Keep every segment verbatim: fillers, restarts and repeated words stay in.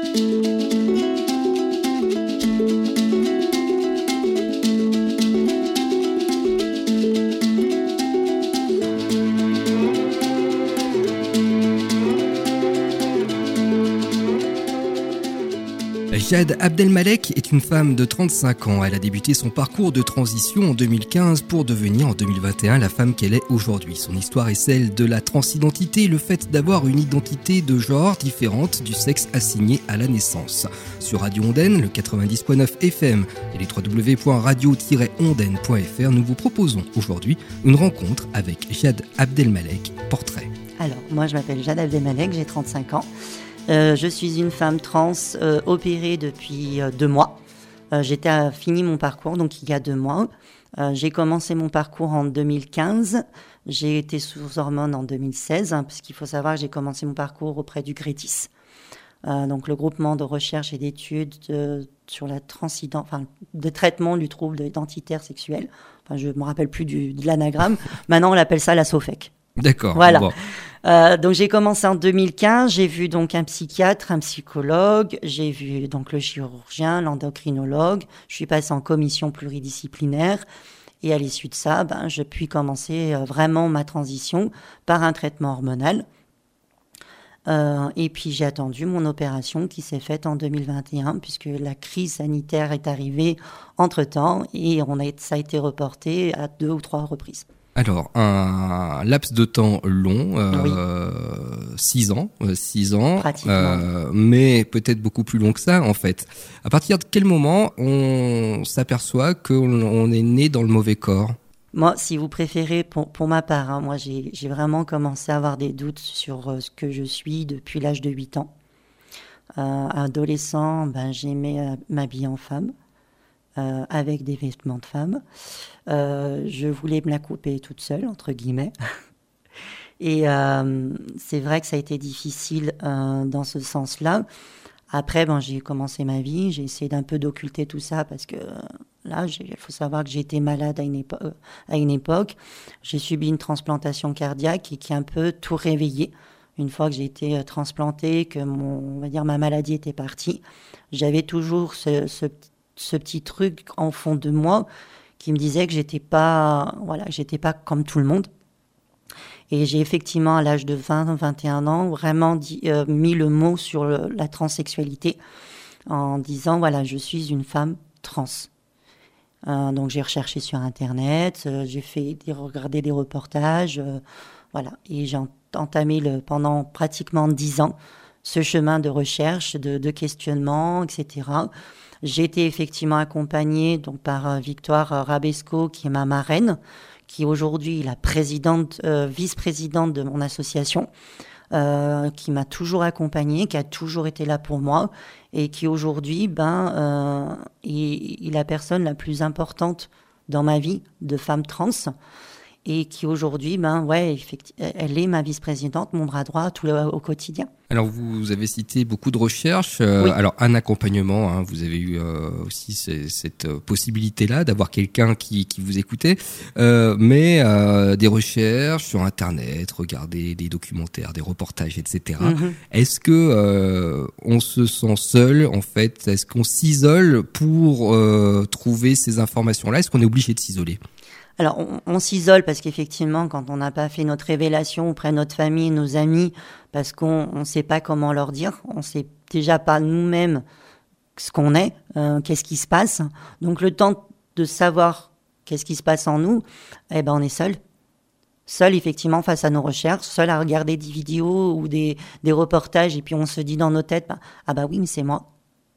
Jade Abdelmalek est une femme de trente-cinq ans. Elle a débuté son parcours de transition en deux mille quinze pour devenir en deux mille vingt et un la femme qu'elle est aujourd'hui. Son histoire est celle de la transidentité, le fait d'avoir une identité de genre différente du sexe assigné à la naissance. Sur Radio Ondaine, le quatre-vingt-dix virgule neuf F M et les w w w point radio tiret ondaine point f r, nous vous proposons aujourd'hui une rencontre avec Jade Abdelmalek, portrait. Alors, moi je m'appelle Jade Abdelmalek, j'ai trente-cinq ans. Euh, je suis une femme trans euh, opérée depuis euh, deux mois. Euh, j'ai euh, fini mon parcours, donc il y a deux mois. Euh, j'ai commencé mon parcours en deux mille quinze. J'ai été sous hormones en deux mille seize, hein, parce qu'il faut savoir que j'ai commencé mon parcours auprès du GRETIS. Euh, donc le groupement de recherche et d'études de, sur la transident, enfin, de traitement du trouble identitaire sexuel. Enfin, je ne me rappelle plus du, de l'anagramme. Maintenant, on l'appelle ça la SOFEC. D'accord. Voilà. Bon. Euh, donc j'ai commencé en deux mille quinze, j'ai vu donc un psychiatre, un psychologue, j'ai vu donc le chirurgien, l'endocrinologue, je suis passée en commission pluridisciplinaire et à l'issue de ça, ben, je puis commencer euh, vraiment ma transition par un traitement hormonal. Euh, et puis j'ai attendu mon opération qui s'est faite en deux mille vingt et un puisque la crise sanitaire est arrivée entre-temps et on a, ça a été reporté à deux ou trois reprises. Alors, un laps de temps long, euh, oui. six ans, euh, six ans, euh, mais peut-être beaucoup plus long que ça, en fait. À partir de quel moment on s'aperçoit qu'on on est né dans le mauvais corps ? Moi, si vous préférez, pour, pour ma part, hein, moi j'ai, j'ai vraiment commencé à avoir des doutes sur euh, ce que je suis depuis l'âge de huit ans. Euh, adolescent, ben, j'aimais euh, m'habiller en femme. Euh, avec des vêtements de femme. Euh, je voulais me la couper toute seule, entre guillemets. Et euh, c'est vrai que ça a été difficile euh, dans ce sens-là. Après, ben, j'ai commencé ma vie, j'ai essayé d'un peu d'occulter tout ça parce que euh, là, il faut savoir que j'ai été malade à une, épo- à une époque. J'ai subi une transplantation cardiaque et qui a un peu tout réveillé. Une fois que j'ai été euh, transplantée, que mon, on va dire, ma maladie était partie, j'avais toujours ce, ce petit ce petit truc en fond de moi qui me disait que j'étais pas, voilà, que j'étais pas comme tout le monde. Et j'ai effectivement, à l'âge de vingt, vingt et un ans, vraiment dit, euh, mis le mot sur le, la transsexualité en disant, voilà, je suis une femme trans. Euh, donc j'ai recherché sur Internet, euh, j'ai fait des, regardé des reportages, euh, voilà. Et j'ai entamé le, pendant pratiquement dix ans ce chemin de recherche, de, de questionnement, et cetera. J'ai été effectivement accompagnée donc, par euh, Victoire euh, Rabesco, qui est ma marraine, qui aujourd'hui est la présidente, euh, vice-présidente de mon association, euh, qui m'a toujours accompagnée, qui a toujours été là pour moi, et qui aujourd'hui ben, euh, est, est la personne la plus importante dans ma vie de femme trans, et qui aujourd'hui, ben, ouais, elle est ma vice-présidente, mon bras droit tout le, au quotidien. Alors, vous avez cité beaucoup de recherches. Euh, oui. Alors, un accompagnement, hein, vous avez eu euh, aussi c- cette possibilité-là d'avoir quelqu'un qui, qui vous écoutait. Euh, mais euh, des recherches sur Internet, regarder des documentaires, des reportages, et cetera. Mm-hmm. Est-ce que euh, on se sent seul, en fait ? Est-ce qu'on s'isole pour euh, trouver ces informations-là ? Est-ce qu'on est obligé de s'isoler ? Alors, on, on s'isole parce qu'effectivement, quand on n'a pas fait notre révélation auprès de notre famille, nos amis, parce qu'on ne sait pas comment leur dire, on ne sait déjà pas nous-mêmes ce qu'on est, euh, qu'est-ce qui se passe. Donc, le temps de savoir qu'est-ce qui se passe en nous, eh ben, on est seul. Seul, effectivement, face à nos recherches, seul à regarder des vidéos ou des, des reportages, et puis on se dit dans nos têtes, bah, ah bah oui, mais c'est moi.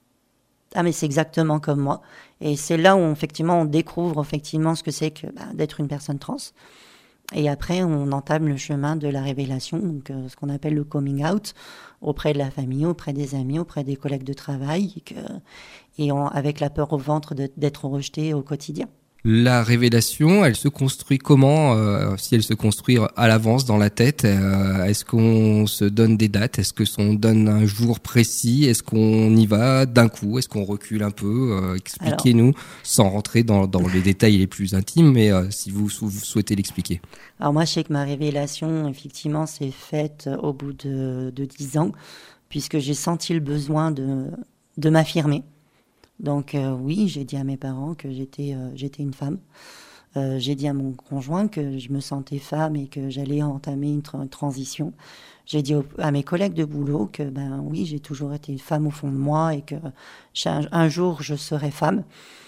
Ah mais c'est exactement comme moi. Et c'est là où effectivement on découvre effectivement ce que c'est que bah, d'être une personne trans. Et après on entame le chemin de la révélation, donc euh, ce qu'on appelle le coming out, auprès de la famille, auprès des amis, auprès des collègues de travail, et, que, et on, avec la peur au ventre de, d'être rejeté au quotidien. La révélation, elle se construit comment, euh, si elle se construit à l'avance dans la tête? euh, Est-ce qu'on se donne des dates? Est-ce que on donne un jour précis? Est-ce qu'on y va d'un coup? Est-ce qu'on recule un peu? euh, Expliquez-nous, alors, sans rentrer dans, dans les détails les plus intimes, mais euh, si vous, vous souhaitez l'expliquer. Alors moi, je sais que ma révélation, effectivement, s'est faite au bout de, de dix ans, puisque j'ai senti le besoin de, de m'affirmer. Donc euh, oui, j'ai dit à mes parents que j'étais, euh, j'étais une femme. Euh, j'ai dit à mon conjoint que je me sentais femme et que j'allais entamer une, tra- une transition. J'ai dit au- à mes collègues de boulot que ben oui, j'ai toujours été une femme au fond de moi et que un, un jour je serai femme.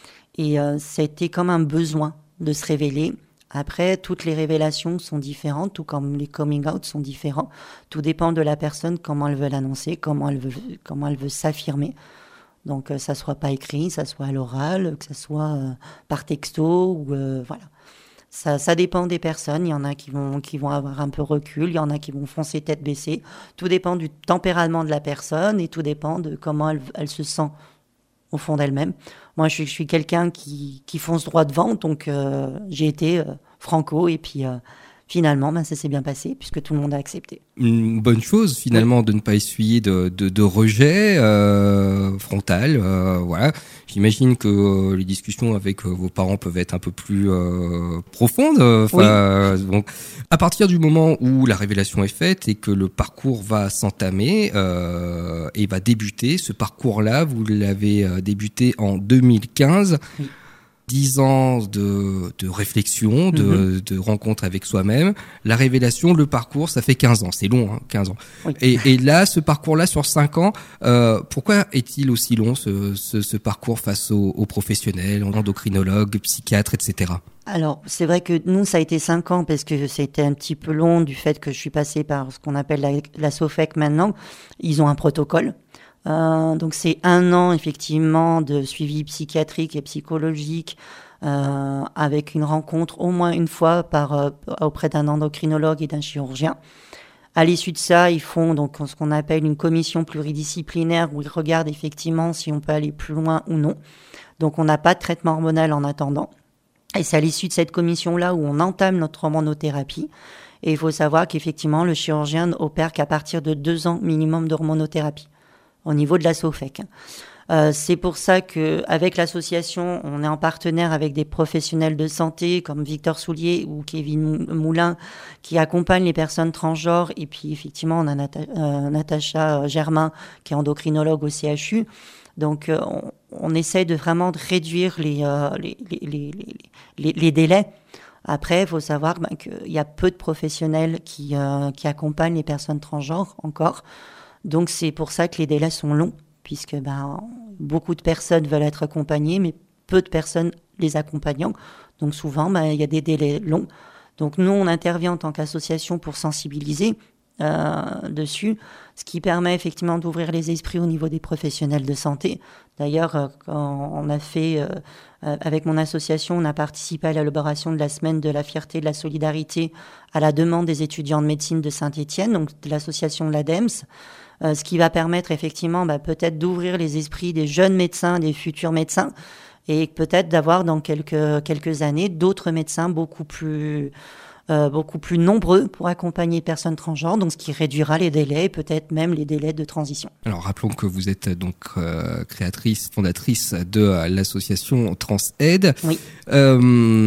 Et euh, c'était comme un besoin de se révéler. Après, toutes les révélations sont différentes, tout comme les coming out sont différents. Tout dépend de la personne, comment elle veut l'annoncer, comment elle veut, comment elle veut s'affirmer. Donc, euh, ça soit pas écrit, ça soit à l'oral, que ça soit euh, par texto, ou euh, voilà. Ça, ça dépend des personnes. Il y en a qui vont, qui vont avoir un peu recul, il y en a qui vont foncer tête baissée. Tout dépend du tempérament de la personne et tout dépend de comment elle, elle se sent au fond d'elle-même. Moi, je suis, je suis quelqu'un qui, qui fonce droit devant, donc euh, j'ai été euh, franco et puis euh, finalement, ben, ça s'est bien passé puisque tout le monde a accepté. Une bonne chose finalement oui. de ne pas essuyer de, de, de rejet euh, frontal. Euh, voilà. J'imagine que euh, les discussions avec euh, vos parents peuvent être un peu plus euh, profondes. Enfin, oui. Donc, à partir du moment où la révélation est faite et que le parcours va s'entamer euh, et va débuter, ce parcours-là, vous l'avez euh, débuté en deux mille quinze. Oui. Dix ans de, de réflexion, de, mmh. de rencontre avec soi-même. La révélation, le parcours, ça fait quinze ans. C'est long, hein, quinze ans. Oui. Et, et là, ce parcours-là, sur cinq ans, euh, pourquoi est-il aussi long, ce, ce, ce parcours face aux, aux professionnels, endocrinologues, psychiatres, et cetera? Alors, c'est vrai que nous, ça a été cinq ans parce que c'était un petit peu long du fait que je suis passée par ce qu'on appelle la, la SOFEC maintenant. Ils ont un protocole. Euh, donc c'est un an effectivement de suivi psychiatrique et psychologique euh, avec une rencontre au moins une fois par euh, auprès d'un endocrinologue et d'un chirurgien. À l'issue de ça, ils font donc ce qu'on appelle une commission pluridisciplinaire où ils regardent effectivement si on peut aller plus loin ou non. Donc on n'a pas de traitement hormonal en attendant. Et c'est à l'issue de cette commission-là où on entame notre hormonothérapie. Et il faut savoir qu'effectivement le chirurgien opère qu'à partir de deux ans minimum d'hormonothérapie au niveau de la SOFEC. Euh, c'est pour ça que avec l'association, on est en partenaire avec des professionnels de santé comme Victor Soulier ou Kevin Moulin qui accompagnent les personnes transgenres. Et puis effectivement, on a Nata- euh, Natacha Germain qui est endocrinologue au C H U. Donc euh, on, on essaie de vraiment de réduire les, euh, les, les, les, les, les délais. Après, il faut savoir ben, qu'il y a peu de professionnels qui, euh, qui accompagnent les personnes transgenres encore. Donc, c'est pour ça que les délais sont longs, puisque ben, beaucoup de personnes veulent être accompagnées, mais peu de personnes les accompagnant. Donc, souvent, ben, il y a des délais longs. Donc, nous, on intervient en tant qu'association pour sensibiliser euh, dessus, ce qui permet effectivement d'ouvrir les esprits au niveau des professionnels de santé. D'ailleurs, euh, quand on a fait, euh, avec mon association, on a participé à l'élaboration de la semaine de la fierté et de la solidarité à la demande des étudiants de médecine de Saint-Étienne, donc de l'association l'ADEMS. Euh, ce qui va permettre effectivement bah, peut-être d'ouvrir les esprits des jeunes médecins, des futurs médecins, et peut-être d'avoir dans quelques, quelques années d'autres médecins beaucoup plus, euh, beaucoup plus nombreux pour accompagner les personnes transgenres, donc ce qui réduira les délais, peut-être même les délais de transition. Alors rappelons que vous êtes donc euh, créatrice, fondatrice de euh, l'association TransAide. Oui. Euh,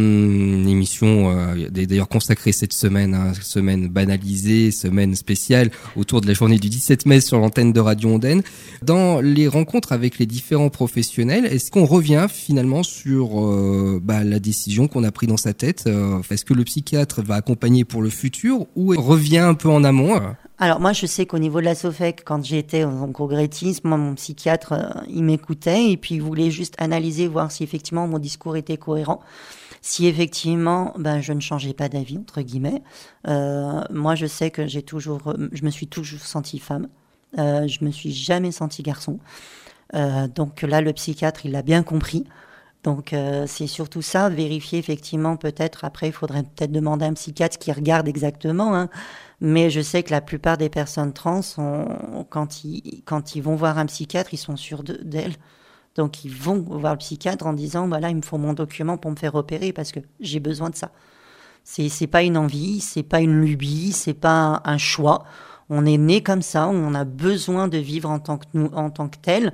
une émission euh, d'ailleurs consacrée cette semaine, hein, semaine banalisée, semaine spéciale autour de la journée du dix-sept mai sur l'antenne de Radio Ondaine. Dans les rencontres avec les différents professionnels, est-ce qu'on revient finalement sur euh, bah, la décision qu'on a prise dans sa tête euh, Est-ce que le psychiatre va accompagner pour le futur ou revient un peu en amont? Alors moi, je sais qu'au niveau de la SOFEC, quand j'étais au progressisme, moi, mon psychiatre, euh, il m'écoutait et puis il voulait juste analyser, voir si effectivement mon discours était cohérent. Si effectivement, ben, je ne changeais pas d'avis, entre guillemets. Euh, moi, je sais que j'ai toujours, je me suis toujours sentie femme. Euh, je me suis jamais sentie garçon. Euh, donc là, le psychiatre, il l'a bien compris. Donc euh, c'est surtout ça, vérifier effectivement peut-être, après il faudrait peut-être demander à un psychiatre qui regarde exactement, hein, mais je sais que la plupart des personnes trans, ont, quand, ils, quand ils vont voir un psychiatre, ils sont sûrs de, d'elles. Donc ils vont voir le psychiatre en disant, voilà, il me faut mon document pour me faire opérer parce que j'ai besoin de ça. C'est, c'est pas une envie, c'est pas une lubie, c'est pas un, un choix. On est né comme ça, on a besoin de vivre en tant que nous, en tant que tel.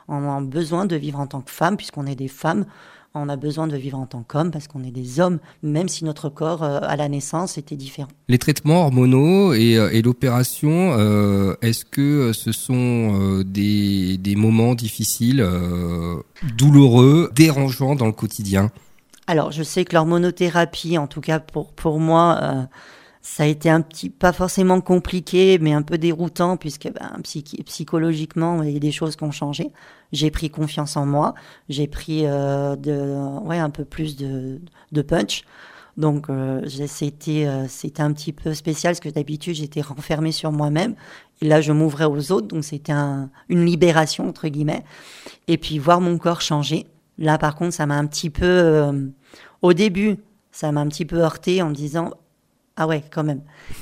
On a besoin de vivre en tant que femme, puisqu'on est des femmes. On a besoin de vivre en tant qu'homme parce qu'on est des hommes, même si notre corps euh, à la naissance était différent. Les traitements hormonaux et, et l'opération, euh, est-ce que ce sont euh, des, des moments difficiles, euh, douloureux, dérangeants dans le quotidien ? Alors, je sais que l'hormonothérapie, en tout cas pour, pour moi, euh, ça a été un petit, pas forcément compliqué, mais un peu déroutant, puisque ben, psych- psychologiquement, il y a des choses qui ont changé. J'ai pris confiance en moi, j'ai pris euh, de, ouais, un peu plus de, de punch. Donc, euh, j'ai, c'était, euh, c'était un petit peu spécial, parce que d'habitude, j'étais renfermée sur moi-même. Et là, je m'ouvrais aux autres, donc c'était un, une libération, entre guillemets. Et puis, voir mon corps changer. Là, par contre, ça m'a un petit peu... Euh, au début, ça m'a un petit peu heurté en me disant... Ah ouais, quand même.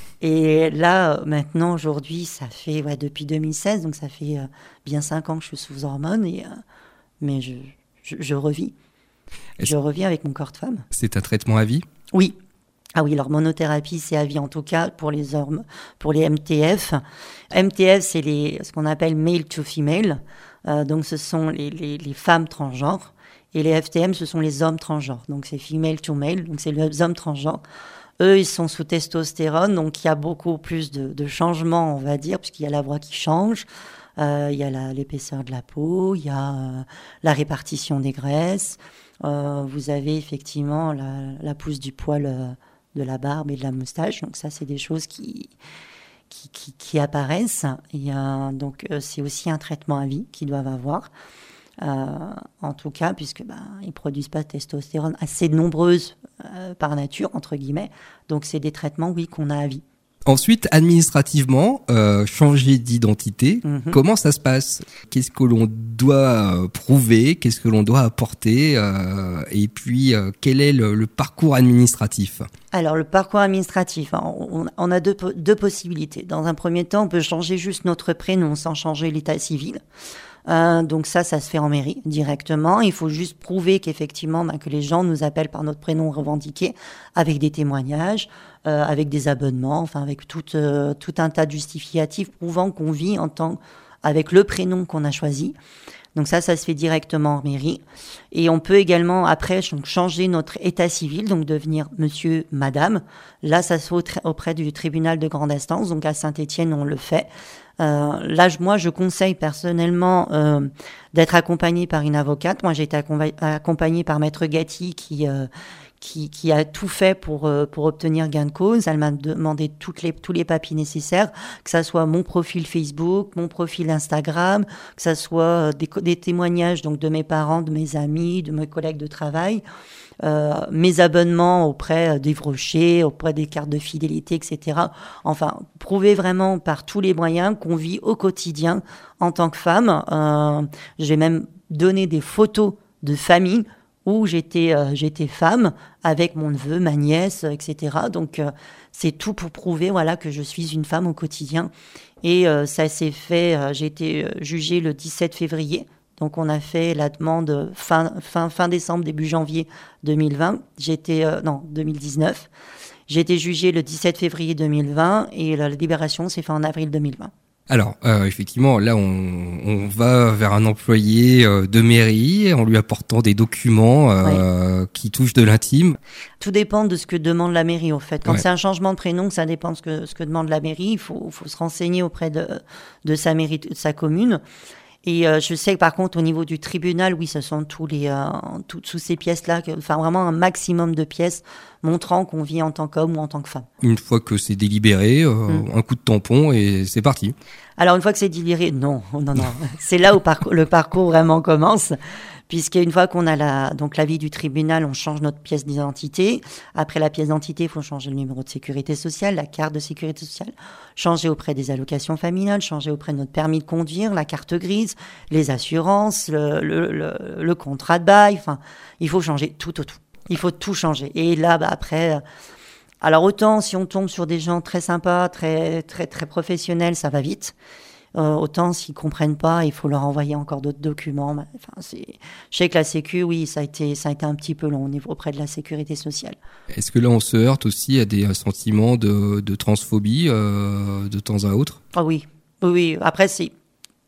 Et là, maintenant, aujourd'hui, ça fait ouais, depuis deux mille seize, donc ça fait euh, bien cinq ans que je suis sous hormones, et, euh, mais je, je, je revis. Est-ce je reviens avec mon corps de femme. C'est un traitement à vie ? Oui. Ah oui, l'hormonothérapie, c'est à vie, en tout cas pour les hommes, pour les M T F. M T F, c'est les, ce qu'on appelle male to female, euh, donc ce sont les, les, les femmes transgenres, et les F T M, ce sont les hommes transgenres, donc c'est female to male, donc c'est les hommes transgenres. Eux, ils sont sous testostérone, donc il y a beaucoup plus de, de changements, on va dire, puisqu'il y a la voix qui change, euh, il y a la, l'épaisseur de la peau, il y a euh, la répartition des graisses, euh, vous avez effectivement la, la pousse du poil euh, de la barbe et de la moustache, donc ça, c'est des choses qui, qui, qui, qui apparaissent. Et, euh, donc, euh, c'est aussi un traitement à vie qu'ils doivent avoir. Euh, en tout cas, puisque ben, ils produisent pas de testostérone assez nombreuses euh, par nature, entre guillemets. Donc, c'est des traitements, oui, qu'on a à vie. Ensuite, administrativement, euh, changer d'identité, mm-hmm. Comment ça se passe ? Qu'est-ce que l'on doit euh, prouver ? Qu'est-ce que l'on doit apporter ? euh, Et puis, euh, quel est le, le parcours administratif ? Alors, le parcours administratif, hein, on, on a deux, deux possibilités. Dans un premier temps, on peut changer juste notre prénom sans changer l'état civil. Euh, donc ça, ça se fait en mairie directement. Il faut juste prouver qu'effectivement, ben, que les gens nous appellent par notre prénom revendiqué, avec des témoignages, euh, avec des abonnements, enfin avec tout, euh, tout un tas de justificatifs prouvant qu'on vit en tant avec le prénom qu'on a choisi. Donc ça, ça se fait directement en mairie. Et on peut également, après, changer notre état civil, donc devenir monsieur, madame. Là, ça se fait auprès du tribunal de grande instance. Donc à Saint-Étienne, on le fait. Euh, là, moi, je conseille personnellement euh, d'être accompagnée par une avocate. Moi, j'ai été accompagnée par Maître Gatti qui... Euh, Qui, qui a tout fait pour euh, pour obtenir gain de cause. Elle m'a demandé toutes les tous les papiers nécessaires, que ça soit mon profil Facebook, mon profil Instagram, que ça soit des, des témoignages donc de mes parents, de mes amis, de mes collègues de travail, euh, mes abonnements auprès des Rocher, auprès des cartes de fidélité, et cetera. Enfin, prouver vraiment par tous les moyens qu'on vit au quotidien en tant que femme. Euh, j'ai même donné des photos de famille où j'étais, euh, j'étais femme avec mon neveu, ma nièce, et cetera. Donc, euh, c'est tout pour prouver voilà, que je suis une femme au quotidien. Et euh, ça s'est fait, euh, j'ai été jugée le dix-sept février. Donc, on a fait la demande fin, fin, fin décembre, début janvier deux mille vingt. J'étais, euh, non, deux mille dix-neuf. J'ai été jugée le dix-sept février deux mille vingt et la libération s'est faite en avril deux mille vingt. Alors, euh, effectivement, là, on, on va vers un employé euh, de mairie en lui apportant des documents euh, oui. qui touchent de l'intime. Tout dépend de ce que demande la mairie, en fait. Quand ouais. c'est un changement de prénom, ça dépend de ce que, ce que demande la mairie. Il faut, faut se renseigner auprès de, de sa mairie, de sa commune. Et euh, je sais que par contre, au niveau du tribunal, oui, ce sont tous les, euh, tout, toutes ces pièces-là, que, enfin vraiment un maximum de pièces montrant qu'on vit en tant qu'homme ou en tant que femme. Une fois que c'est délibéré, euh, mmh. un coup de tampon et c'est parti. Alors une fois que c'est délibéré, non, non, non. C'est là où parcours, le parcours vraiment commence. Puisqu'une fois qu'on a la, donc l'avis du tribunal, on change notre pièce d'identité. Après la pièce d'identité, il faut changer le numéro de sécurité sociale, la carte de sécurité sociale, changer auprès des allocations familiales, changer auprès de notre permis de conduire, la carte grise, les assurances, le, le, le, le contrat de bail. Enfin, il faut changer tout, tout, tout. Il faut tout changer. Et là, bah, après, alors autant si on tombe sur des gens très sympas, très, très, très professionnels, ça va vite. Euh, autant s'ils comprennent pas, il faut leur envoyer encore d'autres documents. Enfin, c'est... Je sais que la Sécu, oui, ça a été, ça a été un petit peu long au niveau auprès de la sécurité sociale. Est-ce que là, on se heurte aussi à des sentiments de, de transphobie euh, de temps à autre ? Ah oui, oui. Après, c'est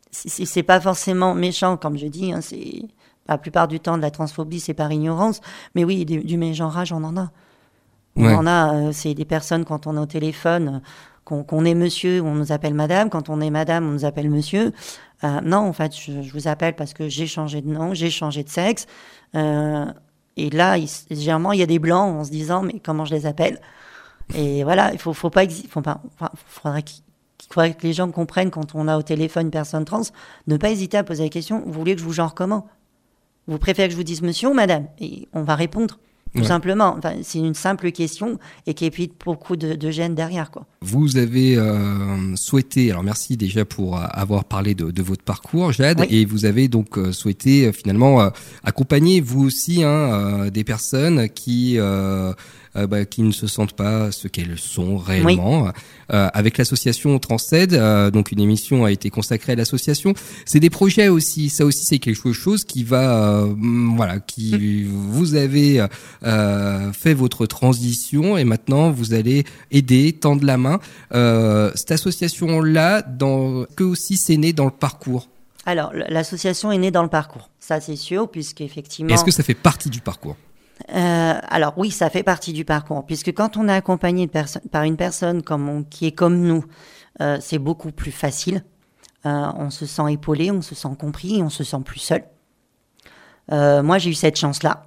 c'est, c'est pas forcément méchant, comme je dis, hein, c'est la plupart du temps de la transphobie, c'est par ignorance, mais oui, du, du mégenrage, on en a. On ouais. en a, euh, c'est des personnes, quand on est au téléphone, euh, qu'on, qu'on est monsieur, on nous appelle madame, quand on est madame, on nous appelle monsieur. Euh, non, en fait, je, je vous appelle parce que j'ai changé de nom, j'ai changé de sexe. Euh, et là, il, généralement, il y a des blancs en se disant, mais comment je les appelle ? Et voilà, il faut, faut pas, exi- faut pas, enfin, faudrait qu'il, qu'il faudrait que les gens comprennent quand on a au téléphone une personne trans, ne pas hésiter à poser la question, vous voulez que je vous genre comment ? Vous préférez que je vous dise monsieur ou madame ? Et on va répondre. Tout ouais. simplement, enfin, c'est une simple question et qui évite beaucoup de, de gêne derrière, quoi. Vous avez euh, souhaité, alors merci déjà pour avoir parlé de, de votre parcours, Jade, oui. et vous avez donc euh, souhaité euh, finalement euh, accompagner vous aussi hein, euh, des personnes qui euh, euh, bah, qui ne se sentent pas ce qu'elles sont réellement. Oui. Euh, avec l'association Transaide, euh, donc une émission a été consacrée à l'association. C'est des projets aussi, ça aussi c'est quelque chose qui va, euh, voilà, qui mmh. vous avez euh, fait votre transition et maintenant vous allez aider, tendre la main. Euh, cette association-là, dans, que aussi c'est né dans le parcours. Alors l'association est née dans le parcours, ça c'est sûr, puisqu'effectivement. Est-ce que ça fait partie du parcours ? Euh, alors oui, ça fait partie du parcours, puisque quand on est accompagné de perso- par une personne comme on, qui est comme nous, euh, c'est beaucoup plus facile. Euh, on se sent épaulé, on se sent compris, on se sent plus seul. Euh, moi, j'ai eu cette chance-là,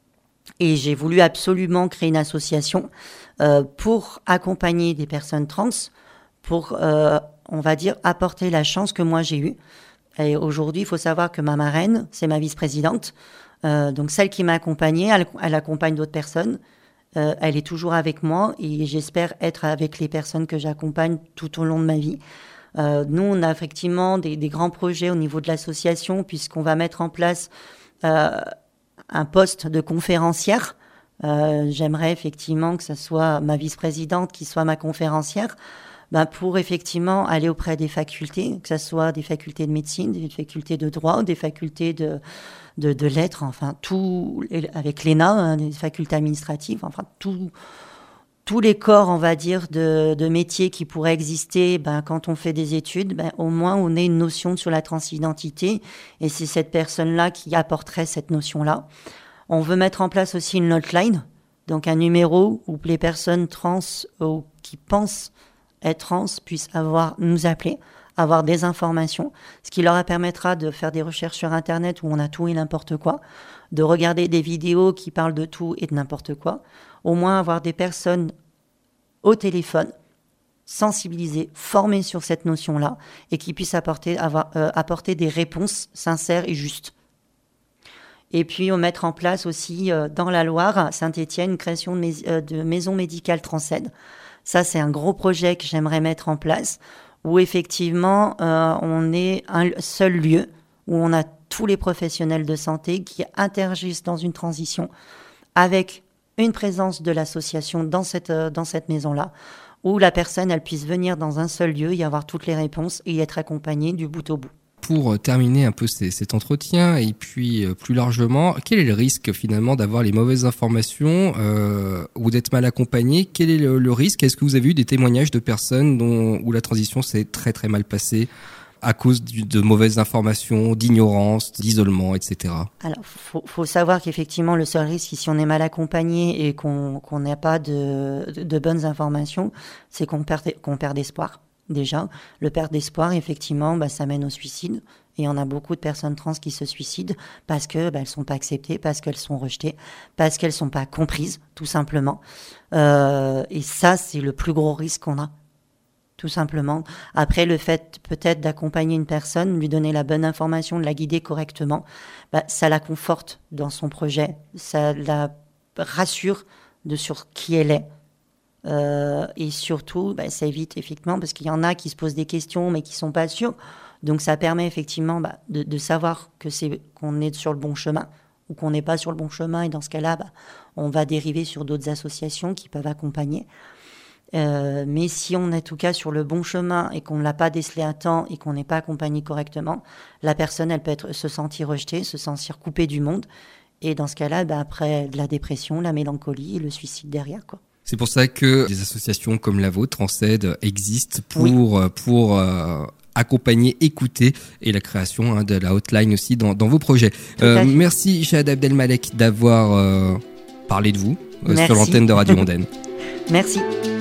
et j'ai voulu absolument créer une association euh, pour accompagner des personnes trans, pour, euh, on va dire, apporter la chance que moi j'ai eue. Et aujourd'hui, il faut savoir que ma marraine, c'est ma vice-présidente. Euh, donc celle qui m'a accompagnée, elle, elle accompagne d'autres personnes. Euh, elle est toujours avec moi et j'espère être avec les personnes que j'accompagne tout au long de ma vie. Euh, nous, on a effectivement des, des grands projets au niveau de l'association puisqu'on va mettre en place euh, un poste de conférencière. Euh, j'aimerais effectivement que ce soit ma vice-présidente qui soit ma conférencière. Ben pour effectivement aller auprès des facultés, que ce soit des facultés de médecine, des facultés de droit, des facultés de, de, de lettres, enfin tout, avec l'E N A, hein, des facultés administratives, enfin tout, tous les corps, on va dire, de, de métiers qui pourraient exister ben, quand on fait des études, ben, au moins on ait une notion sur la transidentité et c'est cette personne-là qui apporterait cette notion-là. On veut mettre en place aussi une hotline, donc un numéro où les personnes trans ou qui pensent être trans puissent avoir, nous appeler, avoir des informations, ce qui leur permettra de faire des recherches sur Internet où on a tout et n'importe quoi, de regarder des vidéos qui parlent de tout et de n'importe quoi, au moins avoir des personnes au téléphone, sensibilisées, formées sur cette notion-là et qui puissent apporter, avoir, euh, apporter des réponses sincères et justes. Et puis, on mettre en place aussi euh, dans la Loire, à Saint-Étienne, une création de, mais- euh, de maison médicale Transaide. Ça, c'est un gros projet que j'aimerais mettre en place, où effectivement, euh, on est un seul lieu, où on a tous les professionnels de santé qui interagissent dans une transition, avec une présence de l'association dans cette, euh, dans cette maison-là, où la personne, elle puisse venir dans un seul lieu, y avoir toutes les réponses et être accompagnée du bout au bout. Pour terminer un peu ces, cet entretien et puis euh, plus largement, quel est le risque finalement d'avoir les mauvaises informations euh, ou d'être mal accompagné ? Quel est le, le risque ? Est-ce que vous avez eu des témoignages de personnes dont, où la transition s'est très très mal passée à cause du, de mauvaises informations, d'ignorance, d'isolement, et cetera. Alors, faut, faut savoir qu'effectivement, le seul risque, si on est mal accompagné et qu'on qu'on n'a pas de, de, de bonnes informations, c'est qu'on perd, qu'on perd espoir. Déjà, le perte d'espoir, effectivement, bah, ça mène au suicide. Et on a beaucoup de personnes trans qui se suicident parce que bah, elles sont pas acceptées, parce qu'elles sont rejetées, parce qu'elles sont pas comprises, tout simplement. Euh, et ça, c'est le plus gros risque qu'on a, tout simplement. Après, le fait peut-être d'accompagner une personne, lui donner la bonne information, de la guider correctement, bah, ça la conforte dans son projet, ça la rassure de sur qui elle est. Euh, et surtout, bah, ça évite effectivement, parce qu'il y en a qui se posent des questions mais qui sont pas sûrs. Donc ça permet effectivement bah, de, de savoir que c'est, qu'on est sur le bon chemin ou qu'on n'est pas sur le bon chemin. Et dans ce cas-là, bah, on va dériver sur d'autres associations qui peuvent accompagner. Euh, mais si on est en tout cas sur le bon chemin et qu'on ne l'a pas décelé à temps et qu'on n'est pas accompagné correctement, la personne, elle peut être, se sentir rejetée, se sentir coupée du monde. Et dans ce cas-là, bah, après de la dépression, la mélancolie et le suicide derrière, quoi. C'est pour ça que des associations comme la vôtre, Transaide, existent pour, oui. pour euh, accompagner, écouter et la création hein, de la hotline aussi dans, dans vos projets. Euh, merci Chahad Abdelmalek d'avoir euh, parlé de vous euh, sur l'antenne de Radio Mondaine. Merci.